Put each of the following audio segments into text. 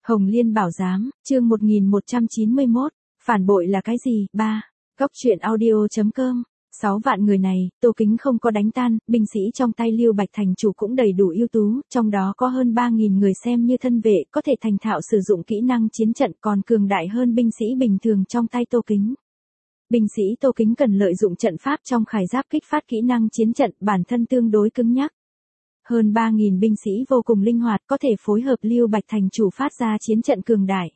Hồng Liên Bảo Giám, chương 1191, phản bội là cái gì? 3. Góc truyện audio.com. 6 vạn người này, Tô Kính không có đánh tan, binh sĩ trong tay Lưu Bạch thành chủ cũng đầy đủ ưu tú, trong đó có hơn 3.000 người xem như thân vệ, có thể thành thạo sử dụng kỹ năng chiến trận còn cường đại hơn binh sĩ bình thường trong tay Tô Kính. Binh sĩ Tô Kính cần lợi dụng trận pháp trong khải giáp kích phát kỹ năng chiến trận, bản thân tương đối cứng nhắc. Hơn 3.000 binh sĩ vô cùng linh hoạt, có thể phối hợp Lưu Bạch thành chủ phát ra chiến trận cường đại.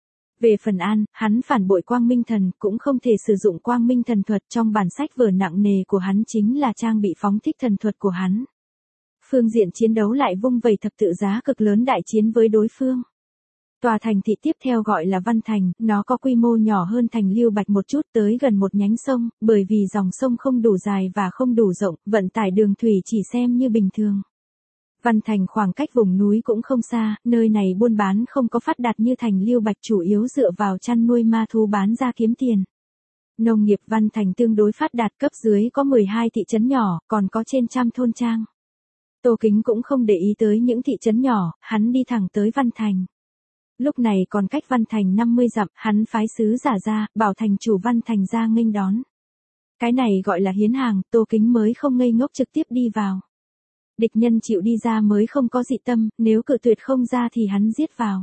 Về phần An, hắn phản bội Quang Minh Thần, cũng không thể sử dụng Quang Minh Thần thuật, trong bản sách vở nặng nề của hắn chính là trang bị phóng thích thần thuật của hắn. Phương diện chiến đấu lại vung vẩy thập tự giá cực lớn đại chiến với đối phương. Tòa thành thị tiếp theo gọi là Văn Thành, nó có quy mô nhỏ hơn thành Lưu Bạch một chút, tới gần một nhánh sông, bởi vì dòng sông không đủ dài và không đủ rộng, vận tải đường thủy chỉ xem như bình thường. Văn Thành khoảng cách vùng núi cũng không xa, nơi này buôn bán không có phát đạt như thành Lưu Bạch, chủ yếu dựa vào chăn nuôi ma thú bán ra kiếm tiền. Nông nghiệp Văn Thành tương đối phát đạt, cấp dưới có 12 thị trấn nhỏ, còn có trên trăm thôn trang. Tô Kính cũng không để ý tới những thị trấn nhỏ, hắn đi thẳng tới Văn Thành. Lúc này còn cách Văn Thành 50 dặm, hắn phái sứ giả ra, bảo thành chủ Văn Thành ra nghênh đón. Cái này gọi là hiến hàng, Tô Kính mới không ngây ngốc trực tiếp đi vào. Địch nhân chịu đi ra mới không có dị tâm, nếu cự tuyệt không ra thì hắn giết vào.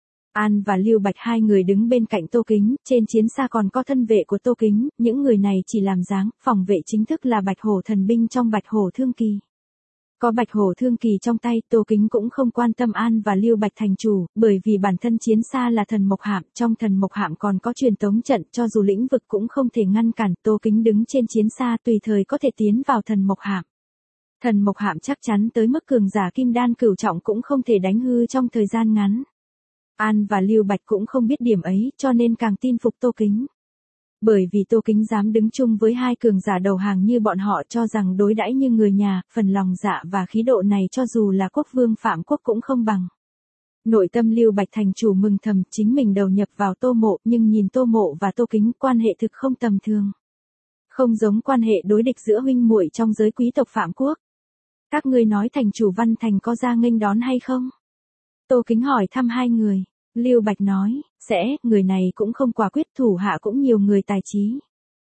An và Lưu Bạch hai người đứng bên cạnh Tô Kính, trên chiến xa còn có thân vệ của Tô Kính, những người này chỉ làm dáng, phòng vệ chính thức là Bạch Hổ thần binh trong Bạch Hổ thương kỳ. Có Bạch Hổ thương kỳ trong tay, Tô Kính cũng không quan tâm An và Lưu Bạch thành chủ, bởi vì bản thân chiến xa là thần mộc hạm, trong thần mộc hạm còn có truyền tống trận, cho dù lĩnh vực cũng không thể ngăn cản, Tô Kính đứng trên chiến xa tùy thời có thể tiến vào thần mộc hạm. Thần mộc hạm chắc chắn tới mức cường giả kim đan cửu trọng cũng không thể đánh hư trong thời gian ngắn. An và Lưu Bạch cũng không biết điểm ấy, cho nên càng tin phục Tô Kính. Bởi vì Tô Kính dám đứng chung với hai cường giả đầu hàng như bọn họ, cho rằng đối đãi như người nhà, phần lòng dạ và khí độ này cho dù là quốc vương Phạm Quốc cũng không bằng. Nội tâm Lưu Bạch thành chủ mừng thầm, chính mình đầu nhập vào Tô Mộ, nhưng nhìn Tô Mộ và Tô Kính quan hệ thực không tầm thường. Không giống quan hệ đối địch giữa huynh muội trong giới quý tộc Phạm Quốc. Các ngươi nói thành chủ Văn Thành có ra nghênh đón hay không? Tô Kính hỏi thăm hai người. Lưu Bạch nói, sẽ, người này cũng không quả quyết, thủ hạ cũng nhiều người tài trí.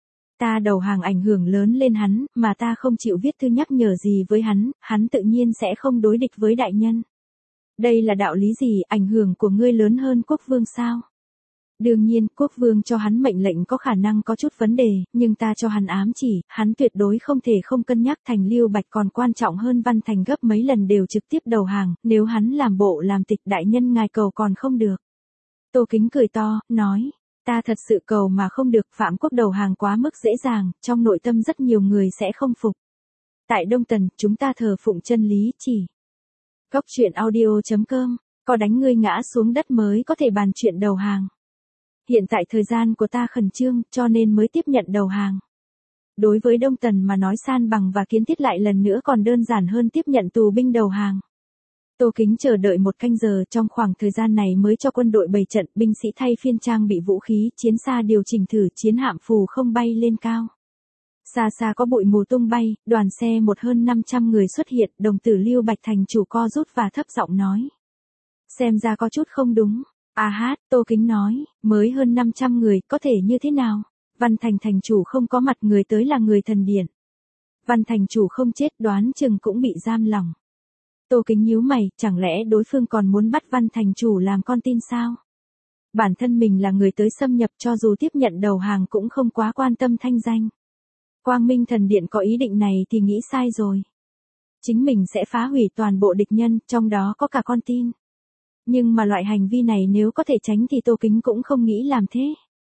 Ta đầu hàng ảnh hưởng lớn lên hắn, mà ta không chịu viết thư nhắc nhở gì với hắn, hắn tự nhiên sẽ không đối địch với đại nhân. Đây là đạo lý gì, ảnh hưởng của ngươi lớn hơn quốc vương sao? Đương nhiên, quốc vương cho hắn mệnh lệnh có khả năng có chút vấn đề, nhưng ta cho hắn ám chỉ, hắn tuyệt đối không thể không cân nhắc. Thành Lưu Bạch còn quan trọng hơn Văn Thành gấp mấy lần, đều trực tiếp đầu hàng, nếu hắn làm bộ làm tịch đại nhân ngài cầu còn không được. Tô Kính cười to, nói, ta thật sự cầu mà không được, Phạm Quốc đầu hàng quá mức dễ dàng, trong nội tâm rất nhiều người sẽ không phục. Tại Đông Tần, chúng ta thờ phụng chân lý chỉ. Góc truyện audio.com, có đánh ngươi ngã xuống đất mới có thể bàn chuyện đầu hàng. Hiện tại thời gian của ta khẩn trương, cho nên mới tiếp nhận đầu hàng. Đối với Đông Tần mà nói san bằng và kiến thiết lại lần nữa còn đơn giản hơn tiếp nhận tù binh đầu hàng. Tô Kính chờ đợi 1 canh giờ, trong khoảng thời gian này mới cho quân đội bày trận, binh sĩ thay phiên trang bị vũ khí, chiến xa điều chỉnh thử, chiến hạm phù không bay lên cao. Xa xa có bụi mù tung bay, đoàn xe một hơn 500 người xuất hiện, đồng tử Lưu Bạch thành chủ co rút và thấp giọng nói. Xem ra có chút không đúng. Tô Kính nói, mới hơn 500 người, có thể như thế nào? Văn Thành thành chủ không có mặt, người tới là người thần điện. Văn thành chủ không chết, đoán chừng cũng bị giam lỏng. Tô Kính nhíu mày, chẳng lẽ đối phương còn muốn bắt Văn thành chủ làm con tin sao? Bản thân mình là người tới xâm nhập, cho dù tiếp nhận đầu hàng cũng không quá quan tâm thanh danh. Quang Minh thần điện có ý định này thì nghĩ sai rồi. Chính mình sẽ phá hủy toàn bộ địch nhân, trong đó có cả con tin. Nhưng mà loại hành vi này nếu có thể tránh thì Tô Kính cũng không nghĩ làm thế.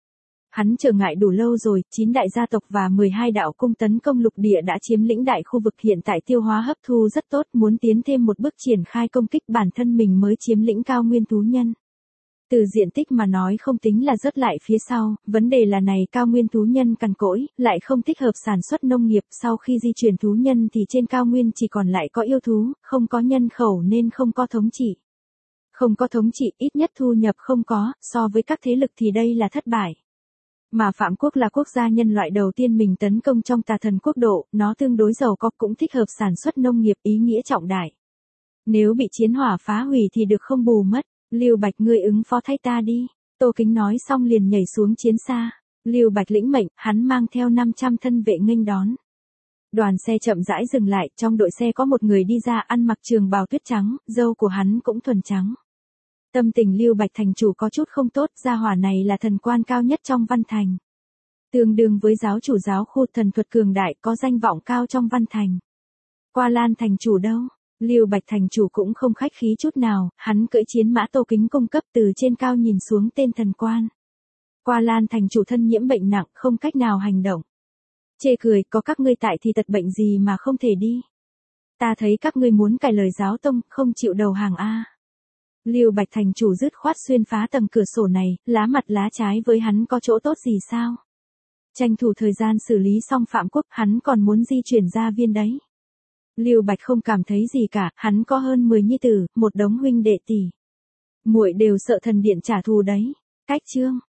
Hắn trở ngại đủ lâu rồi, 9 đại gia tộc và 12 đạo cung tấn công lục địa đã chiếm lĩnh đại khu vực, hiện tại tiêu hóa hấp thu rất tốt, muốn tiến thêm một bước triển khai công kích, bản thân mình mới chiếm lĩnh cao nguyên thú nhân. Từ diện tích mà nói không tính là rớt lại phía sau, vấn đề là này cao nguyên thú nhân cằn cỗi, lại không thích hợp sản xuất nông nghiệp, sau khi di chuyển thú nhân thì trên cao nguyên chỉ còn lại có yêu thú, không có nhân khẩu nên không có thống trị. Không có thống trị, ít nhất thu nhập không có, so với các thế lực thì đây là thất bại. Mà Phạm Quốc là quốc gia nhân loại đầu tiên mình tấn công trong Tà Thần quốc độ, nó tương đối giàu có, cũng thích hợp sản xuất nông nghiệp, ý nghĩa trọng đại. Nếu bị chiến hỏa phá hủy thì được không bù mất. Lưu Bạch ngươi ứng phó thay ta đi. Tô Kính nói xong liền nhảy xuống chiến xa. Lưu Bạch lĩnh mệnh, hắn mang theo 500 thân vệ nghênh đón. Đoàn xe chậm rãi dừng lại, trong đội xe có một người đi ra ăn mặc trường bào tuyết trắng, râu của hắn cũng thuần trắng. Tâm tình Lưu Bạch thành chủ có chút không tốt, gia hỏa này là thần quan cao nhất trong Văn Thành. Tương đương với giáo chủ giáo khu thần thuật cường đại, có danh vọng cao trong Văn Thành. Qua Lan thành chủ đâu? Lưu Bạch thành chủ cũng không khách khí chút nào, hắn cưỡi chiến mã Tô Kính cung cấp từ trên cao nhìn xuống tên thần quan. Qua Lan thành chủ thân nhiễm bệnh nặng, không cách nào hành động. Chê cười, có các ngươi tại thì tật bệnh gì mà không thể đi. Ta thấy các ngươi muốn cải lời giáo tông, không chịu đầu hàng a. Lưu Bạch thành chủ dứt khoát xuyên phá tầng cửa sổ này, lá mặt lá trái với hắn có chỗ tốt gì sao? Tranh thủ thời gian xử lý xong Phạm Quốc, hắn còn muốn di chuyển ra viên đấy. Lưu Bạch không cảm thấy gì cả, hắn có hơn 10 nhi tử, một đống huynh đệ tỷ. Muội đều sợ thần điện trả thù đấy. Cách chương